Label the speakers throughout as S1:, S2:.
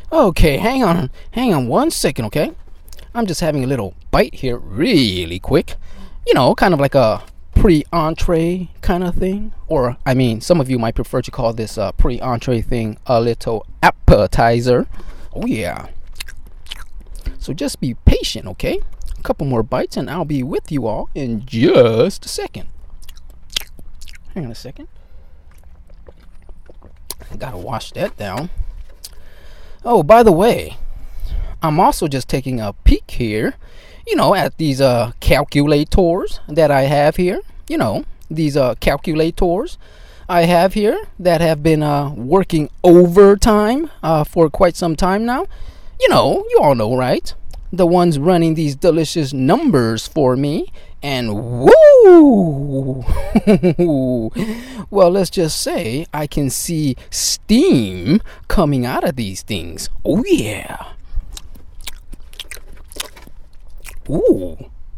S1: Okay, hang on 1 second, okay? I'm just having a little bite here really quick. You know, kind of like a pre-entree kind of thing. Or, I mean, some of you might prefer to call this pre-entree thing a little appetizer. Oh, yeah. So just be patient, okay? A couple more bites and I'll be with you all in just a second. Hang on a second. I gotta wash that down. Oh, by the way, I'm also just taking a peek here, you know, at these calculators that I have here. You know, these calculators I have here that have been working overtime for quite some time now. You know, you all know, right? The ones running these delicious numbers for me. And woo! Well, let's just say I can see steam coming out of these things. Oh, yeah. Ooh.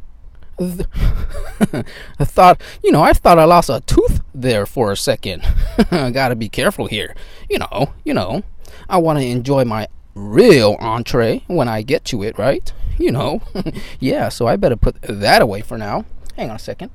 S1: I thought I lost a tooth there for a second. Gotta be careful here. You know, I want to enjoy my real entree when I get to it, right? You know. Yeah, so I better put that away for now. Hang on a second.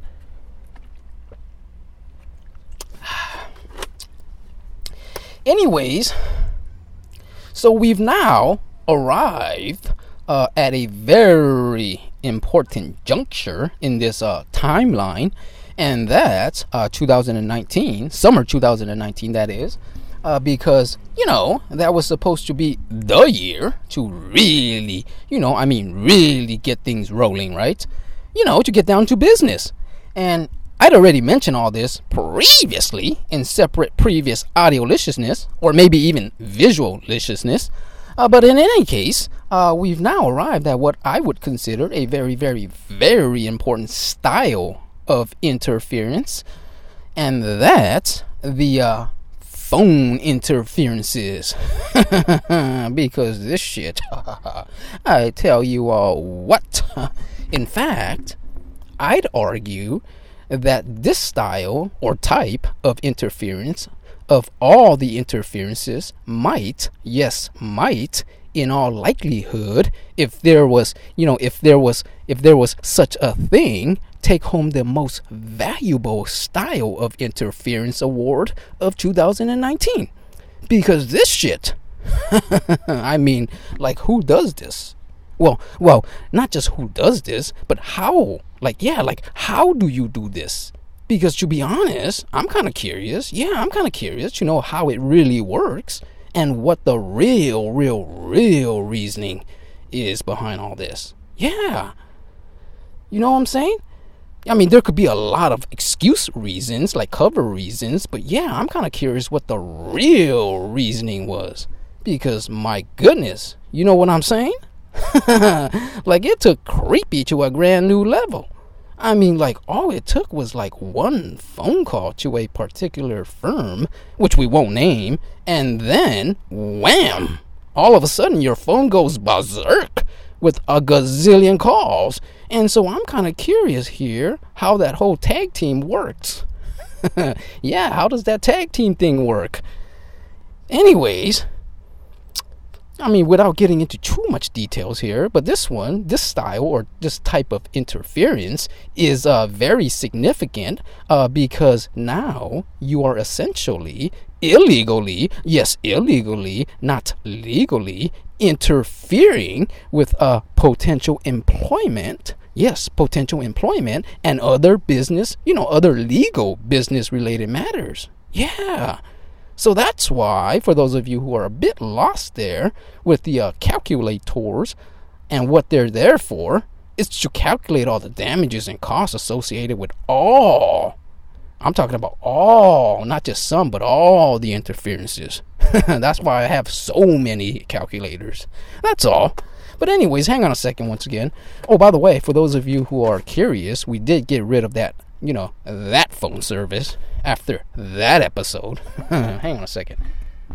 S1: Anyways, so we've now arrived at a very important juncture in this timeline, and that's 2019, summer 2019, that is. Because, you know, that was supposed to be the year to really, really get things rolling, right? You know, to get down to business. And I'd already mentioned all this previously in separate previous audio-liciousness, or maybe even visual-liciousness. But in any case, we've now arrived at what I would consider a very, very, very important style of interference. And that's the phone interferences. Because this shit, I tell you all what. In fact, I'd argue that this style or type of interference, of all the interferences, might, in all likelihood, if there was such a thing, take home the most valuable style of interference award of 2019. Because this shit, I mean, like, who does this? Well, not just who does this, but how? How do you do this? Because to be honest, I'm kind of curious. Yeah, I'm kind of curious to know how it really works and what the real reasoning is behind all this. Yeah. You know what I'm saying? I mean, there could be a lot of excuse reasons, like cover reasons, but yeah, I'm kind of curious what the real reasoning was. Because, my goodness, you know what I'm saying? Like, it took creepy to a grand new level. I mean, like, all it took was like one phone call to a particular firm, which we won't name, and then, wham! All of a sudden, your phone goes berserk with a gazillion calls. And so I'm kind of curious here how that whole tag team works. Yeah, how does that tag team thing work? Anyways, I mean, without getting into too much details here, but this style or this type of interference is very significant because now you are essentially illegally, not legally, interfering with potential employment. Yes, potential employment and other business, other legal business related matters. Yeah. So that's why, for those of you who are a bit lost there with the calculators and what they're there for, is to calculate all the damages and costs associated with all. I'm talking about all, not just some, but all the interferences. That's why I have so many calculators. That's all. But anyways, hang on a second once again. Oh, by the way, for those of you who are curious, we did get rid of that, that phone service after that episode. Hang on a second.